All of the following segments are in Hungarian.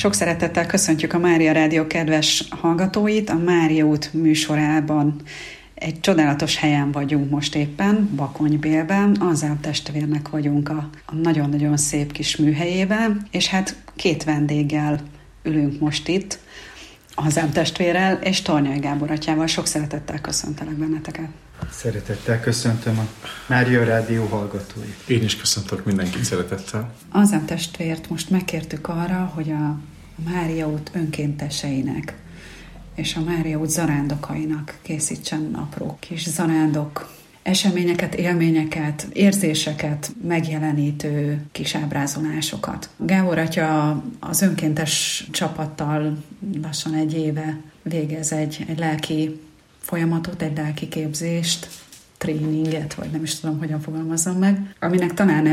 Sok szeretettel köszöntjük a Mária Rádió kedves hallgatóit. A Mária út műsorában egy csodálatos helyen vagyunk most éppen, Bakonybélben. Azám testvérnek vagyunk a nagyon-nagyon szép kis műhelyében, és hát két vendéggel ülünk most itt, Azám testvérrel és Tornyai Gábor atyával. Sok szeretettel köszöntelek benneteket. Szeretettel köszöntöm a Mária Rádió hallgatóit. Én is köszöntök mindenkit szeretettel. Azám testvért most megkértük arra, hogy a Mária út önkénteseinek és a Mária út zarándokainak készítsen apró kis zarándok eseményeket, élményeket, érzéseket megjelenítő kis ábrázolásokat. Gábor atya az önkéntes csapattal lassan egy éve végez egy lelki folyamatot, egy lelki képzést, tréninget, vagy nem is tudom, hogyan fogalmazzam meg, aminek talán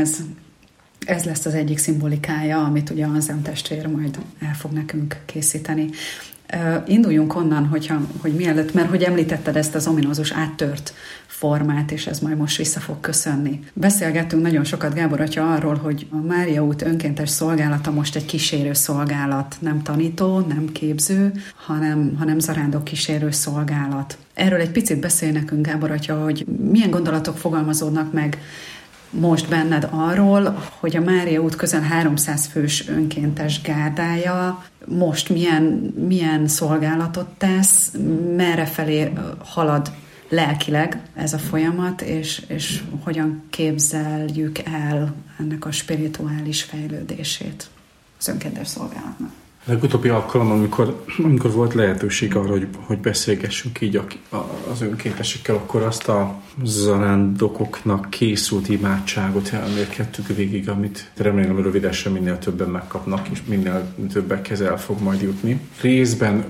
ez lesz az egyik szimbolikája, amit ugye Azám testvér majd el fog nekünk készíteni. Induljunk onnan, hogy mielőtt, mert hogy említetted ezt az ominózus áttört formát, és ez majd most vissza fog köszönni. Beszélgettünk nagyon sokat, Gábor atya, arról, hogy a Mária út önkéntes szolgálata most egy kísérő szolgálat, nem tanító, nem képző, hanem zarándok kísérő szolgálat. Erről egy picit beszélj nekünk, Gábor atya, hogy milyen gondolatok fogalmazódnak meg most benned arról, hogy a Mária út közel 300 fős önkéntes gárdája most milyen szolgálatot tesz, merre felé halad lelkileg ez a folyamat, és hogyan képzeljük el ennek a spirituális fejlődését az önkéntes szolgálatnak. Legutóbbi alkalom, amikor volt lehetőség arra, hogy beszélgessünk így az önkéntesekkel, akkor azt a zarándokoknak készült imádságot elmélkedtük végig, amit remélem rövidesen minél többen megkapnak, és minél többekhez el fog majd jutni. Részben,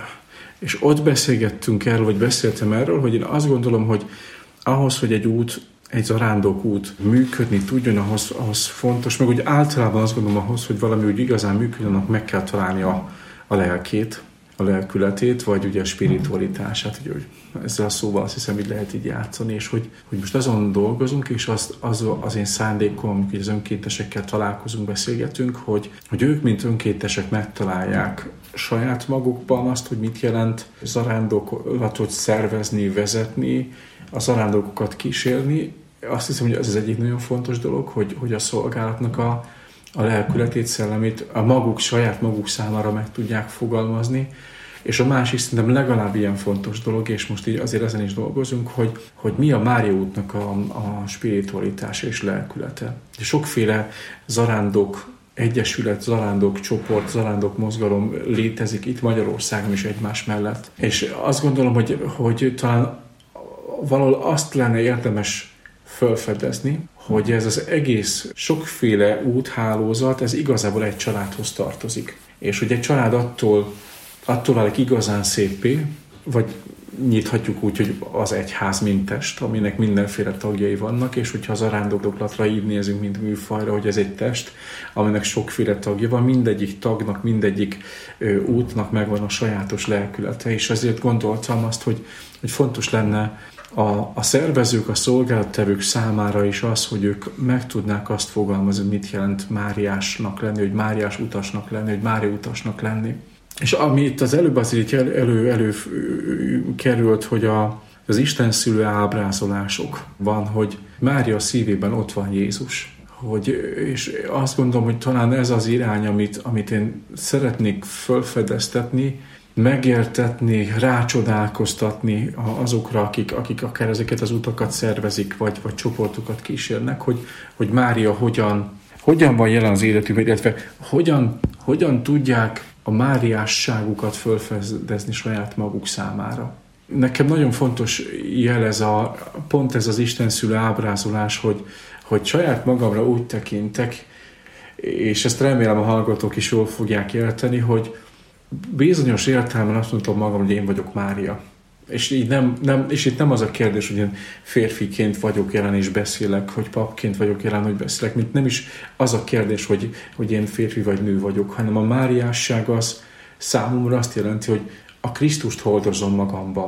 és ott beszélgettünk erről, vagy beszéltem erről, hogy én azt gondolom, hogy ahhoz, hogy egy zarándok út működni tudjon, ahhoz fontos, meg úgy általában azt gondolom, ahhoz, hogy valami úgy igazán működjön, annak meg kell találni a lelkét, a lelkületét, vagy ugye a spiritualitását, hogy ezzel a szóval azt hiszem, hogy lehet így játszani, és hogy most azon dolgozunk, és az én szándékom, amikor az önkéntesekkel találkozunk, beszélgetünk, hogy ők, mint önkéntesek megtalálják saját magukban azt, hogy mit jelent zarándoklatot szervezni, vezetni, a zarándokokat kísérni. Azt hiszem, hogy ez az egyik nagyon fontos dolog, hogy a szolgálatnak a lelkületét, szellemét saját maguk számára meg tudják fogalmazni. És a másik szerintem legalább ilyen fontos dolog, és most így azért ezen is dolgozunk, hogy mi a Mária útnak a spiritualitása és lelkülete. Sokféle zarándok egyesület, zarándok csoport, zarándok mozgalom létezik itt Magyarországon is egymás mellett. És azt gondolom, hogy talán valahol azt lenne érdemes felfedezni, hogy ez az egész sokféle úthálózat, ez igazából egy családhoz tartozik. És hogy egy család attól válik igazán szépé, vagy nyithatjuk úgy, hogy az egyház mint test, aminek mindenféle tagjai vannak, és hogyha az zarándoklatra így nézünk, mint műfajra, hogy ez egy test, aminek sokféle tagja van, mindegyik tagnak, mindegyik útnak megvan a sajátos lelkülete, és ezért gondoltam azt, hogy fontos lenne a szervezők, a szolgálattevők számára is az, hogy ők meg tudnák azt fogalmazni, mit jelent máriásnak lenni, hogy máriás utasnak lenni, hogy Mária utasnak lenni. És ami itt az előbb azért előkerült, hogy az Isten szülő ábrázolások van, hogy Mária szívében ott van Jézus. És azt gondolom, hogy talán ez az irány, amit én szeretnék felfedeztetni, megértetni, rácsodálkoztatni azokra, akik akár ezeket az utakat szervezik, vagy csoportokat kísérnek, hogy Mária hogyan van jelen az életükben, illetve hogyan tudják a máriásságukat felfedezni saját maguk számára. Nekem nagyon fontos jel pont ez az istenszülő ábrázolás, hogy saját magamra úgy tekintek, és ezt remélem a hallgatók is jól fogják érteni, hogy bizonyos értelemben azt mondtam magam, hogy én vagyok Mária. És így és itt nem az a kérdés, hogy én férfiként vagyok jelen és beszélek, hogy papként vagyok jelen, hogy beszélek, mint nem is az a kérdés, hogy én férfi vagy nő vagyok, hanem a máriásság az számomra azt jelenti, hogy a Krisztust hordozom magamban.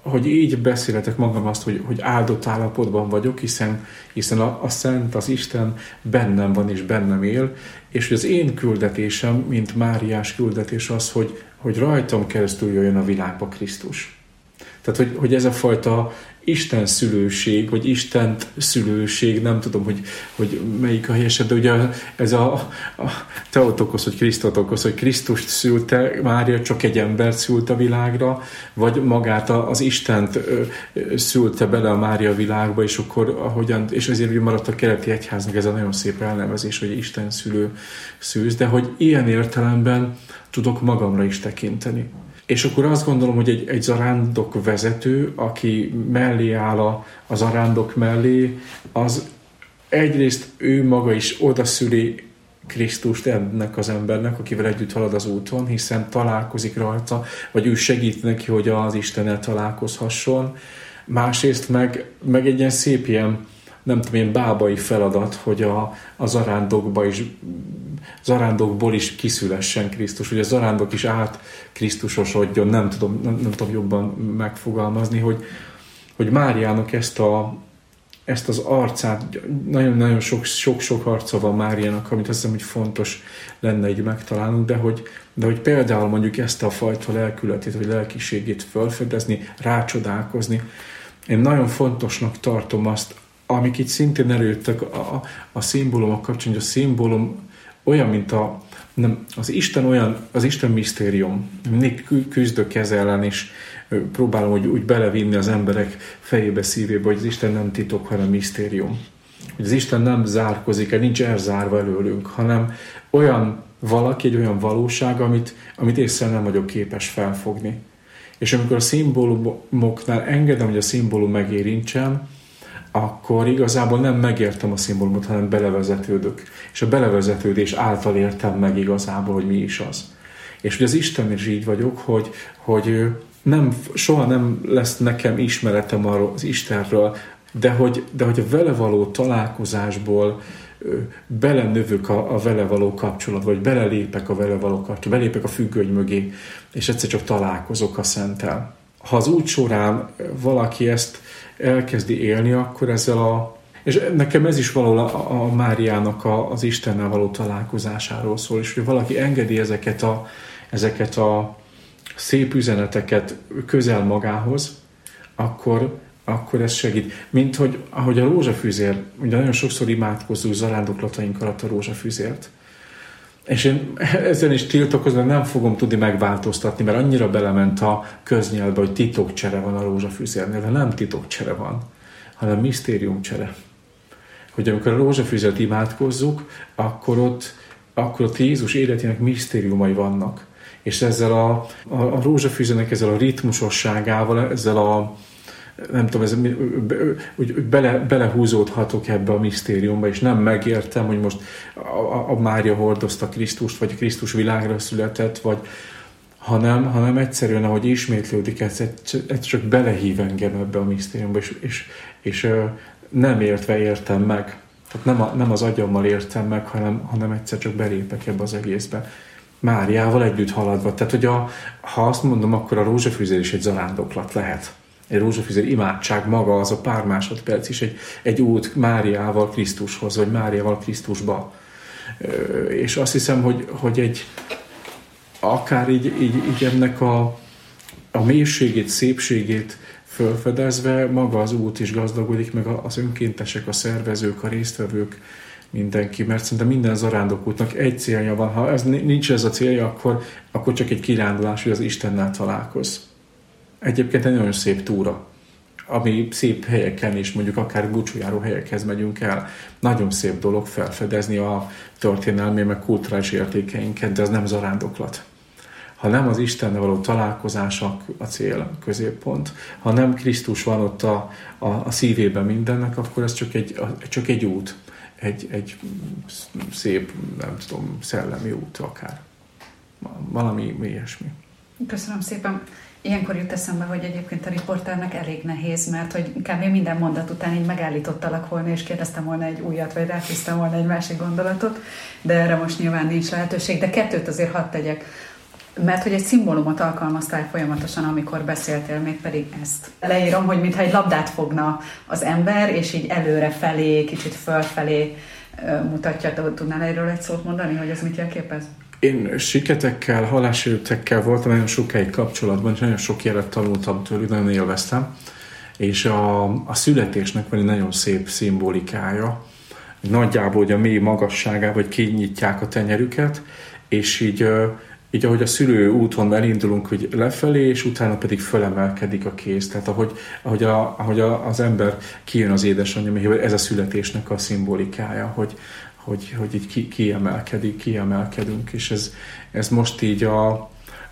hogy így beszélhetek magam azt, hogy áldott állapotban vagyok, hiszen a Szent, az Isten bennem van és bennem él, és hogy az én küldetésem, mint Máriás küldetés az, hogy rajtam keresztül jöjjön a világba Krisztus. Tehát, hogy ez a fajta Isten szülőség, vagy Istent szülőség, nem tudom, hogy melyik a helyesebb, de ugye ez a Theotokos, vagy Krisztotokos, hogy Krisztust szülte Mária, csak egy embert szült a világra, vagy magát az Istent szülte bele a Mária világba, és akkor és ezért maradt a keleti egyháznak ez a nagyon szép elnevezés, hogy Isten szűz, de hogy ilyen értelemben tudok magamra is tekinteni. És akkor azt gondolom, hogy egy zarándok vezető, aki mellé áll a zarándok mellé, az egyrészt ő maga is odaszüli Krisztust ennek az embernek, akivel együtt halad az úton, hiszen találkozik rajta, vagy ő segít neki, hogy az Istennel találkozhasson. Másrészt meg egy ilyen szép ilyen, nem tudom, ilyen bábai feladat, hogy a zarándokból is kiszülessen Krisztus, hogy a zarándok is át Krisztusosodjon, nem tudom jobban megfogalmazni, hogy Máriának ezt az arcát, nagyon-nagyon sok arca van Máriának, amit azt hiszem, hogy fontos lenne így megtalálnunk, de hogy például mondjuk ezt a fajta lelkületét, vagy lelkiségét felfedezni, rácsodálkozni. Én nagyon fontosnak tartom azt, amik itt szintén előttek a szimbólumok kapcsán, hogy a szimbólum olyan, mint az Isten misztérium. Mindig küzdök ezzel ellen, és próbálom úgy belevinni az emberek fejébe, szívébe, hogy az Isten nem titok, hanem misztérium. Hogy az Isten nem zárkozik, nincs elzárva előlünk, hanem olyan valaki, egy olyan valóság, amit észre nem vagyok képes felfogni. És amikor a szimbólumoknál engedem, hogy a szimbólum megérintsen, akkor igazából nem megértem a szimbólumot, hanem belevezetődök. És a belevezetődés által értem meg igazából, hogy mi is az. És hogy az Isten is így vagyok, hogy soha nem lesz nekem ismeretem arról az Istenről, de hogy a vele való találkozásból belenövök a vele való kapcsolatba, vagy belelépek a vele való kapcsolatba, belépek a függöny mögé, és egyszer csak találkozok a Szenttel. Ha az út során valaki ezt elkezdi élni, akkor és nekem ez is valahol a Máriának az Istennel való találkozásáról szól, és hogy valaki engedi ezeket a szép üzeneteket közel magához, akkor ez segít. Mint ahogy a rózsafűzér, ugye nagyon sokszor imádkozzuk zarándoklataink alatt a rózsafűzért. És én ezen is tiltakozom, nem fogom tudni megváltoztatni, mert annyira belement a köznyelvbe, hogy titokcsere van a rózsafűzérnél, de nem titokcsere van, hanem misztériumcsere. Hogy amikor a rózsafűzért imádkozzuk, akkor ott Jézus életének misztériumai vannak. És ezzel a rózsafűzőnek ezzel a ritmusosságával, ezzel nem tudom, úgy belehúzódhatok ebbe a misztériumba, és nem megértem, hogy most a Mária hordozta Krisztust, vagy Krisztus világra született, hanem egyszerűen, ahogy ismétlődik, ez csak belehív engem ebbe a misztériumba, és nem értve értem meg. Tehát nem az agyammal értem meg, hanem egyszer csak belépek ebbe az egészbe. Máriával együtt haladva. Tehát, hogy ha azt mondom, akkor a rózsafűzér is egy zarándoklat lehet. Egy rózsafűzér imádság maga, az a pár másodperc is egy út Máriával Krisztushoz, vagy Máriával Krisztusba. És azt hiszem, hogy akár így ennek a mélységét, szépségét felfedezve maga az út is gazdagodik, meg az önkéntesek, a szervezők, a résztvevők, mindenki, mert szerintem minden zarándokútnak egy célja van. Ha nincs ez a célja, akkor csak egy kirándulás, hogy az Istennel találkozz. Egyébként egy nagyon szép túra, ami szép helyeken is, mondjuk akár búcsújáró helyekhez megyünk el. Nagyon szép dolog felfedezni a történelmi, meg kulturális értékeinket, de az nem zarándoklat. Ha nem az Istennel való találkozás a cél, a középpont, ha nem Krisztus van ott a szívében mindennek, akkor ez csak egy út. Egy szép, nem tudom, szellemi út akár. Valami ilyesmi. Köszönöm szépen. Ilyenkor jut eszembe, hogy egyébként a riporternek elég nehéz, mert hogy kb. Minden mondat után így megállítottalak volna, és kérdeztem volna egy újat, vagy ráfűztem volna egy másik gondolatot, de erre most nyilván nincs lehetőség, de kettőt azért hadd tegyek. Mert hogy egy szimbólumot alkalmaztál folyamatosan, amikor beszéltél, mégpedig ezt. Leírom, hogy mintha egy labdát fogna az ember, és így előre felé, kicsit fölfelé mutatja. Tudnál erről egy szót mondani, hogy ez mit jelképez? Én siketekkel, halálsérültekkel voltam nagyon sokáig kapcsolatban, és nagyon sok jelet tanultam tőlük, nagyon élveztem. És a születésnek van egy nagyon szép szimbolikája. Nagyjából, hogy a mély magasságában, hogy kinyitják a tenyerüket, és így ahogy a szülő úton elindulunk, hogy lefelé, és utána pedig fölemelkedik a kéz. Tehát ahogy az ember kijön az édesanyja méhéből, ez a születésnek a szimbolikája, hogy így kiemelkedünk, és ez most így a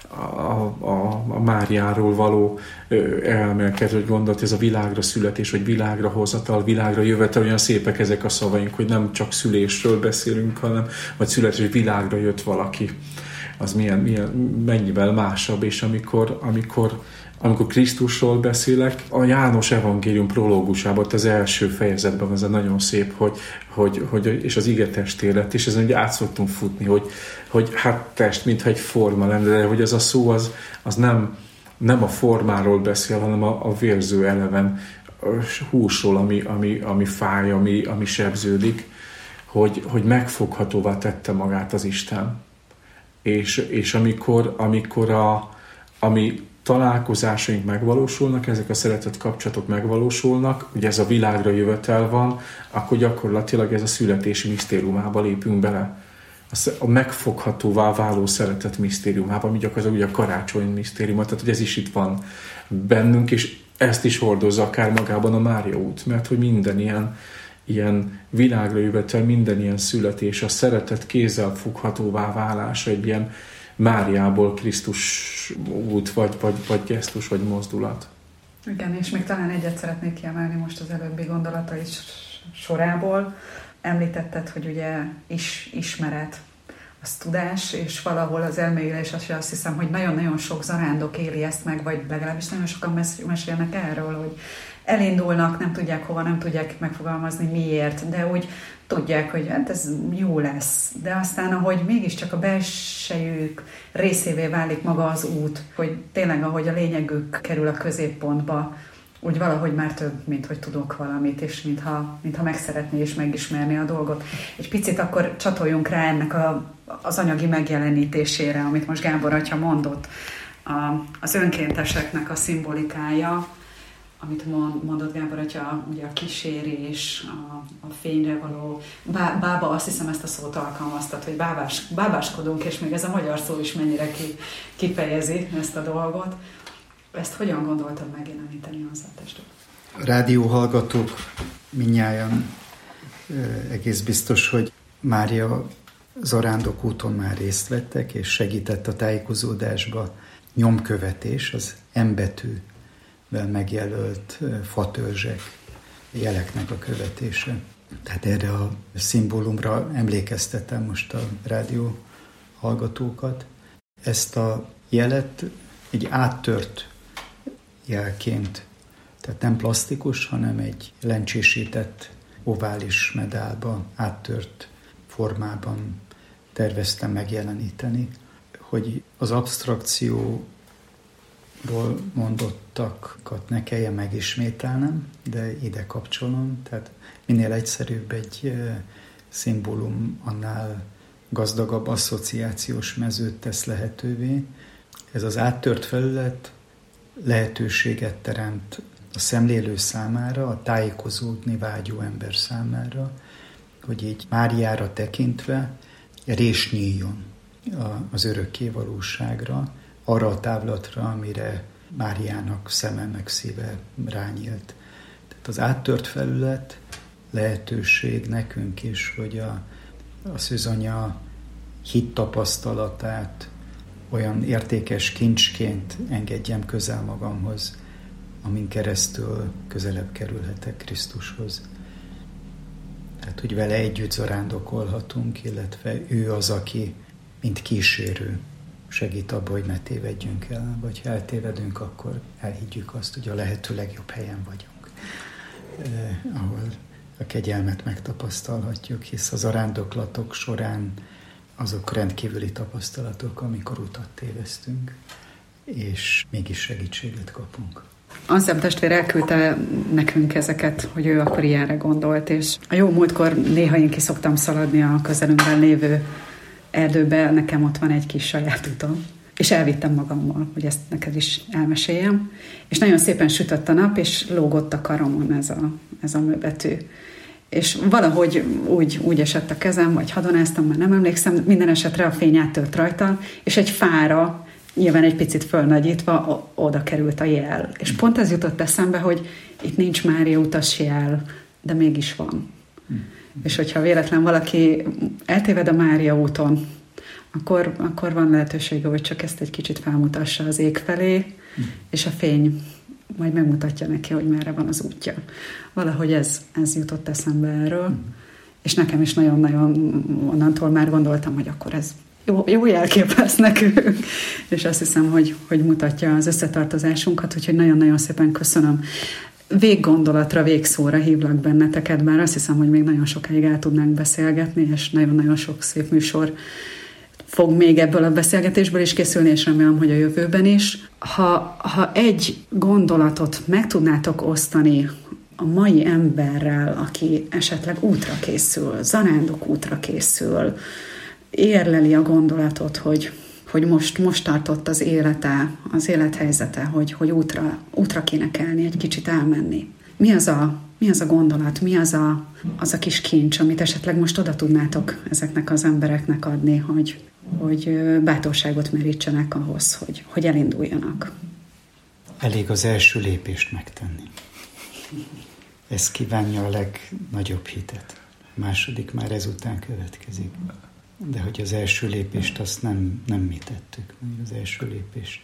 Máriáról való elmélkedő, hogy gondolt, ez a világra születés, vagy világra hozatal, világra jövetel, olyan szépek ezek a szavaink, hogy nem csak szülésről beszélünk, hanem vagy születés, hogy világra jött valaki. Az mennyivel másabb, és amikor Krisztusról beszélek, a János evangélium prológusában, az első fejezetben ez nagyon szép, hogy és az ige testé lett, és ezen ugye át szoktunk futni, hogy hát test, mintha egy forma lenne, de hogy ez a szó az nem a formáról beszél, hanem a vérző eleven húsról, ami fáj, ami sebződik, hogy megfoghatóvá tette magát az Isten. És amikor ami találkozásaink megvalósulnak, ezek a szeretett kapcsolatok megvalósulnak, ugye ez a világra jövetel van, akkor gyakorlatilag ez a születési misztériumába lépünk bele. A megfoghatóvá váló szeretet misztériumába, ami gyakorlatilag ugye a karácsony misztériuma, tehát hogy ez is itt van bennünk, és ezt is hordozza akár magában a Mária út, mert hogy minden ilyen világra jövetel, minden ilyen születés, a szeretet kézzel foghatóvá válása egy ilyen Máriából Krisztus út, vagy gesztus, vagy mozdulat. Igen, és még talán egyet szeretnék kiemelni most az előbbi gondolatai sorából. Említetted, hogy ugye ismeret, az tudás, és valahol az elmélyülés, azt hiszem, hogy nagyon-nagyon sok zarándok éli ezt meg, vagy legalábbis nagyon sokan mesélnek erről, hogy elindulnak, nem tudják hova, nem tudják megfogalmazni miért, de úgy tudják, hogy hát ez jó lesz. De aztán, ahogy mégiscsak a belsejük részévé válik maga az út, hogy tényleg, ahogy a lényegük kerül a középpontba, úgy valahogy már több, mint hogy tudok valamit, és mintha meg szeretné és megismerni a dolgot. Egy picit akkor csatoljunk rá ennek az anyagi megjelenítésére, amit most Gábor atya mondott. Az önkénteseknek a szimbolikája, amit mondott Gábor atya, ugye a kísérés, a fényre való bába, azt hiszem ezt a szót alkalmaztat, hogy bábáskodunk, és még ez a magyar szó is mennyire kifejezi ezt a dolgot. Ezt hogyan gondoltad megjeleníteni hozzá a testet? A rádióhallgatók mindnyájan egész biztos, hogy Mária zarándok úton már részt vettek, és segített a tájékozódásba. Nyomkövetés, az M-betűvel megjelölt fatörzsek, jeleknek a követése. Tehát erre a szimbólumra emlékeztetem most a rádió hallgatókat. Ezt a jelet egy áttört jelként, tehát nem plastikus, hanem egy lencsésített ovális medálba, áttört formában terveztem megjeleníteni, hogy az absztrakcióról mondottakat ne kelljen megismételnem, de ide kapcsolom, tehát minél egyszerűbb egy szimbólum, annál gazdagabb asszociációs mezőt tesz lehetővé. Ez az áttört felület lehetőséget teremt a szemlélő számára, a tájékozódni vágyó ember számára, hogy így Máriára tekintve rés nyíljon az örökké valóságra, arra a távlatra, amire Máriának szeme meg szíve rányílt. Tehát az áttört felület lehetőség nekünk is, hogy a szűzanya hittapasztalatát olyan értékes kincsként engedjem közel magamhoz, amin keresztül közelebb kerülhetek Krisztushoz. Tehát, hogy vele együtt zarándokolhatunk, illetve ő az, aki, mint kísérő, segít abba, hogy ne tévedjünk el, vagy ha eltévedünk, akkor elhiggyük azt, hogy a lehető legjobb helyen vagyunk, ahol a kegyelmet megtapasztalhatjuk, hisz az zarándoklatok során azok rendkívüli tapasztalatok, amikor utat tévesztünk, és mégis segítséget kapunk. Anselm testvér elküldte nekünk ezeket, hogy ő akkor ilyenre gondolt, és a jó múltkor néha én ki szoktam szaladni a közelünkben lévő erdőbe, nekem ott van egy kis saját utam, és elvittem magammal, hogy ezt neked is elmeséljem, és nagyon szépen sütött a nap, és lógott a karomon ez a műbetű. És valahogy úgy esett a kezem, vagy hadonáztam, már nem emlékszem, minden esetre a fény áttört rajta, és egy fára, nyilván egy picit fölnagyítva, oda került a jel. És pont ez jutott eszembe, hogy itt nincs Mária utas jel, de mégis van. És hogyha véletlen valaki eltéved a Mária úton, akkor van lehetősége, hogy csak ezt egy kicsit felmutassa az ég felé, és a fény majd megmutatja neki, hogy merre van az útja. Valahogy ez jutott eszembe erről, és nekem is nagyon-nagyon onnantól már gondoltam, hogy akkor ez jó jelkép lesz nekünk, és azt hiszem, hogy mutatja az összetartozásunkat, úgyhogy nagyon-nagyon szépen köszönöm. Véggondolatra, végszóra hívlak benneteket, bár azt hiszem, hogy még nagyon sokáig el tudnánk beszélgetni, és nagyon-nagyon sok szép műsor fog még ebből a beszélgetésből is készülni, és remélem, hogy a jövőben is. Ha egy gondolatot meg tudnátok osztani a mai emberrel, aki esetleg útra készül, zarándok útra készül, érleli a gondolatot, hogy most tartott az élete, az élethelyzete, hogy útra kéne kelni, egy kicsit elmenni. Mi az a gondolat, mi az a kis kincs, amit esetleg most oda tudnátok ezeknek az embereknek adni, hogy bátorságot merítsenek ahhoz, hogy elinduljanak? Elég az első lépést megtenni. Ez kívánja a legnagyobb hitet. A második már ezután következik. De hogy az első lépést azt nem mi tettük. Az első lépést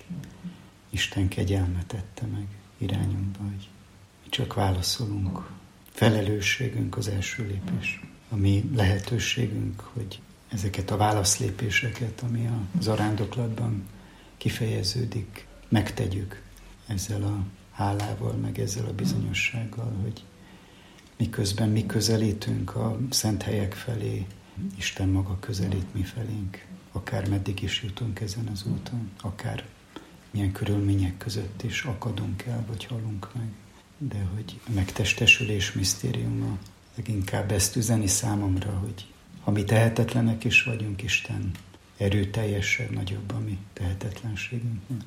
Isten kegyelme tette meg irányunkba, hogy mi csak válaszolunk. Felelősségünk az első lépés. A mi lehetőségünk, hogy ezeket a válaszlépéseket, ami a zarándoklatban kifejeződik, megtegyük ezzel a hálával, meg ezzel a bizonyossággal, hogy miközben mi közelítünk a szent helyek felé, Isten maga közelít mi felénk, akár meddig is jutunk ezen az úton, akár milyen körülmények között is akadunk el, vagy halunk meg. De hogy a megtestesülés misztériuma leginkább ezt üzeni számomra, hogy ha mi tehetetlenek is vagyunk, Isten erőteljesebb, nagyobb a mi tehetetlenségünknek.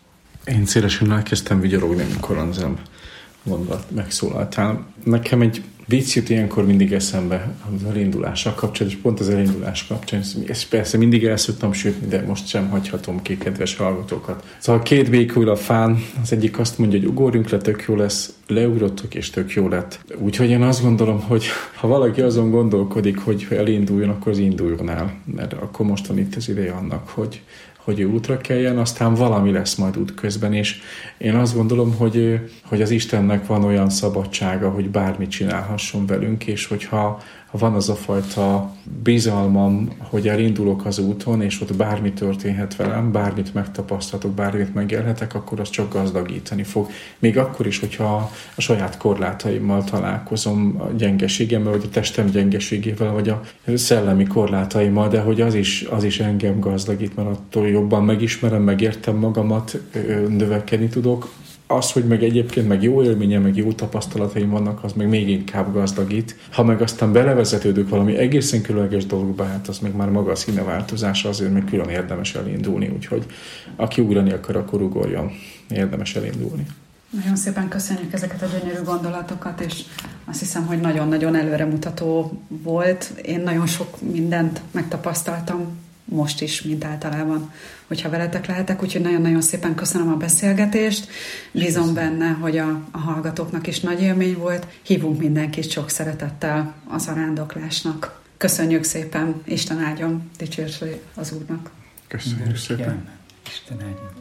Én szélesen elkezdtem vigyorogni, amikor Anselm mondat megszólaltál. Nekem egy vicc jut ilyenkor mindig eszembe az elindulással kapcsolatban, és pont az elindulás kapcsán, ezt persze mindig el szoktam sütni, de most sem hagyhatom ki kedves hallgatókat. Szóval két békül a fán, az egyik azt mondja, hogy ugorjunk le, tök jó lesz, leugrottok, és tök jó lett. Úgyhogy én azt gondolom, hogy ha valaki azon gondolkodik, hogy elinduljon, akkor az induljon el, mert akkor most van itt az ideje annak, hogy ő útra keljen, aztán valami lesz majd útközben, és én azt gondolom, hogy az Istennek van olyan szabadsága, hogy bármit csinálhasson velünk, és hogyha van az a fajta bizalmam, hogy elindulok az úton, és ott bármi történhet velem, bármit megtapasztaltok, bármit megélhetek, akkor az csak gazdagítani fog. Még akkor is, hogyha a saját korlátaimmal találkozom, a gyengeségemmel, vagy a testem gyengeségével, vagy a szellemi korlátaimmal, de hogy az is engem gazdagít, mert attól jobban megismerem, megértem magamat, növekedni tudok. Az, hogy meg egyébként meg jó élménye, meg jó tapasztalataim vannak, az meg még inkább gazdagít. Ha meg aztán belevezetődök valami egészen különleges dologba, hát az meg már maga a színeváltozása, azért meg külön érdemes elindulni. Úgyhogy aki ugrani akar, akkor ugorjon. Érdemes elindulni. Nagyon szépen köszönjük ezeket a gyönyörű gondolatokat, és azt hiszem, hogy nagyon-nagyon előremutató volt. Én nagyon sok mindent megtapasztaltam, most is, mint általában, hogyha veletek lehetek, úgyhogy nagyon-nagyon szépen köszönöm a beszélgetést. Bízom benne, hogy a hallgatóknak is nagy élmény volt. Hívunk mindenkit sok szeretettel a zarándoklásnak. Köszönjük szépen, Isten áldjon, dicsértsd az Úrnak. Köszönjük szépen. Isten áldjon.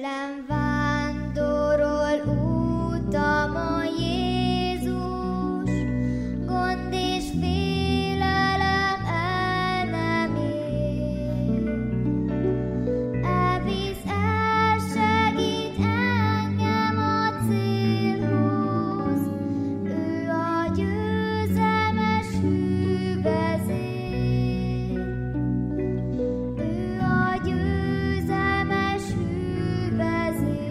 Tőlem vándorol útamon Jézus, gond és félelem el nem ér. Elvisz, elsegít engem a célhoz, ő a győzelmes hűvezér. Ő a győzelmes hűvezér.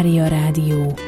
Mária Rádió.